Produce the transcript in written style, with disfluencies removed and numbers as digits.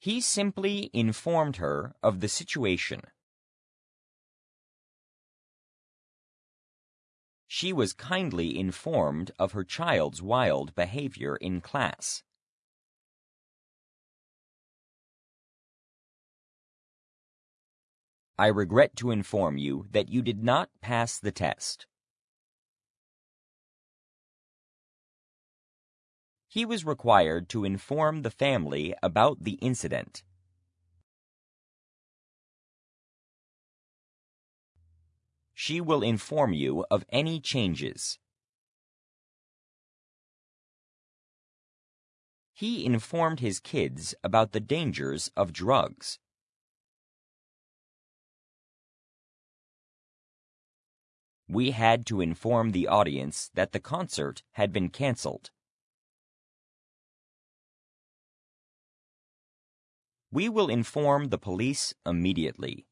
He simply informed her of the situation. She was kindly informed of her child's wild behavior in class. I regret to inform you that you did not pass the test. He was required to inform the family about the incident. She will inform you of any changes. He informed his kids about the dangers of drugs. We had to inform the audience that the concert had been canceled. We will inform the police immediately.